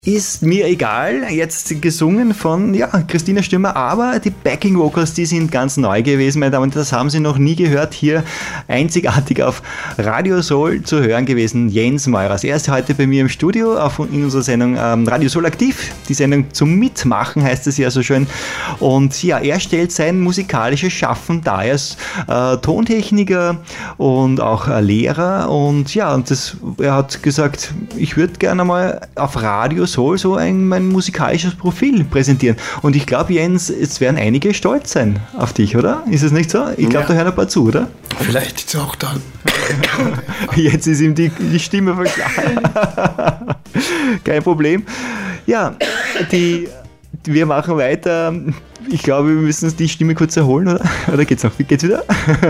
Ist mir egal, jetzt gesungen von Christina Stürmer, aber die Backing Vocals, die sind ganz neu gewesen, meine Damen und Herren, das haben Sie noch nie gehört, hier einzigartig auf Radio Soul zu hören gewesen, Jens Meurers. Er ist heute bei mir im Studio in unserer Sendung Radio Soul aktiv, die Sendung zum Mitmachen heißt es ja so schön, und ja, er stellt sein musikalisches Schaffen dar. Er ist Tontechniker und auch Lehrer und ja, er hat gesagt, ich würde gerne mal auf Radio Soul so mein musikalisches Profil präsentieren. Und ich glaube, Jens, es werden einige stolz sein auf dich, oder? Ist es nicht so? Ich glaube, da hören ein paar zu, oder? Vielleicht ist auch dann. Jetzt ist ihm die Stimme verklar. Kein Problem. Ja, wir machen weiter. Ich glaube, wir müssen die Stimme kurz erholen, oder? Oder geht's noch? Geht's wieder?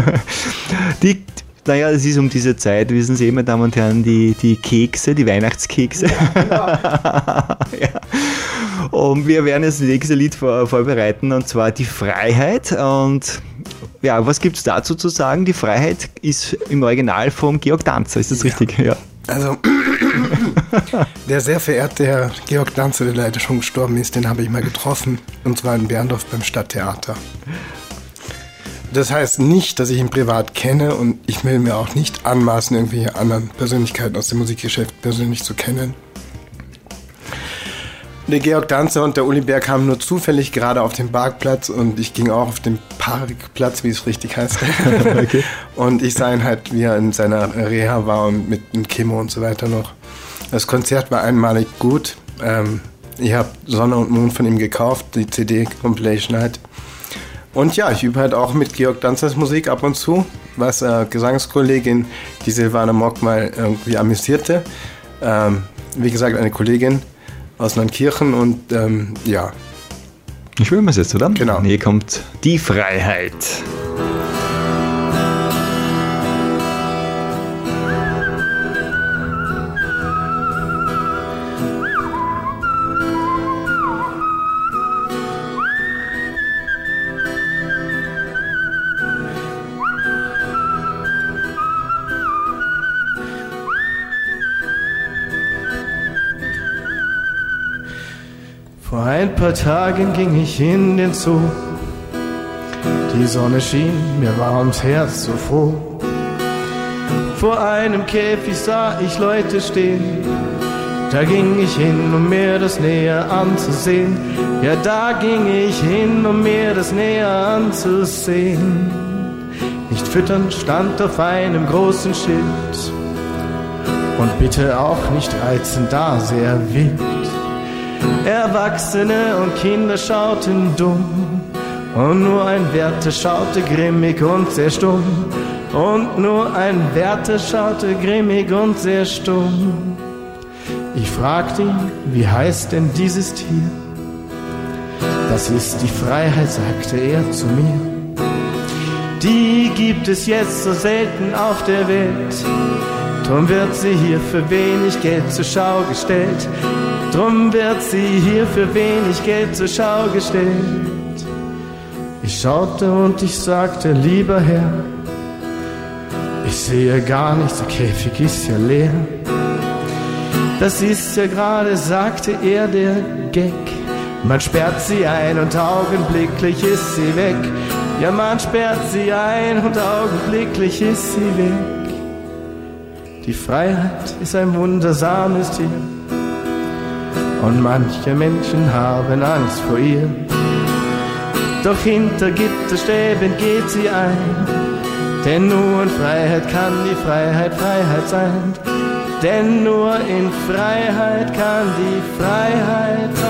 Naja, es ist um diese Zeit, wissen Sie, meine Damen und Herren, die Kekse, die Weihnachtskekse. Ja. Und wir werden jetzt das nächste Lied vorbereiten, und zwar Die Freiheit. Und ja, was gibt es dazu zu sagen? Die Freiheit ist im Original vom Georg Danzer, ist das richtig? Ja. Also, der sehr verehrte Herr Georg Danzer, der leider schon gestorben ist, den habe ich mal getroffen, und zwar in Berndorf beim Stadttheater. Das heißt nicht, dass ich ihn privat kenne, und ich will mir auch nicht anmaßen, irgendwelche anderen Persönlichkeiten aus dem Musikgeschäft persönlich zu kennen. Der Georg Danzer und der Uli Berg kamen nur zufällig gerade auf den Parkplatz, und ich ging auch auf den Parkplatz, wie es richtig heißt. Okay. Und ich sah ihn halt, wie er in seiner Reha war und mit einem Chemo und so weiter noch. Das Konzert war einmalig gut. Ich habe Sonne und Mond von ihm gekauft, die CD-Compilation halt. Und ja, ich übe halt auch mit Georg Danzers Musik ab und zu, was Gesangskollegin, die Silvana Mock, mal irgendwie amüsierte. Wie gesagt, eine Kollegin aus Neunkirchen, und ja. Ich will mal jetzt, oder? Genau. Hier kommt Die Freiheit. Vor ein paar Tagen ging ich in den Zoo. Die Sonne schien, mir war ums Herz so froh. Vor einem Käfig sah ich Leute stehen. Da ging ich hin, um mir das näher anzusehen. Ja, da ging ich hin, um mir das näher anzusehen. Nicht füttern stand auf einem großen Schild. Und bitte auch nicht reizen, da sehr wild. Erwachsene und Kinder schauten dumm, und nur ein Wärter schaute grimmig und sehr stumm. Und nur ein Wärter schaute grimmig und sehr stumm. Ich fragte ihn, wie heißt denn dieses Tier? Das ist die Freiheit, sagte er zu mir. Die gibt es jetzt so selten auf der Welt. Drum wird sie hier für wenig Geld zur Schau gestellt. Drum wird sie hier für wenig Geld zur Schau gestellt. Ich schaute und ich sagte, lieber Herr, ich sehe gar nichts, der Käfig ist ja leer. Das ist ja gerade, sagte er, der Gag. Man sperrt sie ein und augenblicklich ist sie weg. Ja, man sperrt sie ein und augenblicklich ist sie weg. Die Freiheit ist ein wundersames Tier. Und manche Menschen haben Angst vor ihr. Doch hinter Gitterstäben geht sie ein. Denn nur in Freiheit kann die Freiheit Freiheit sein. Denn nur in Freiheit kann die Freiheit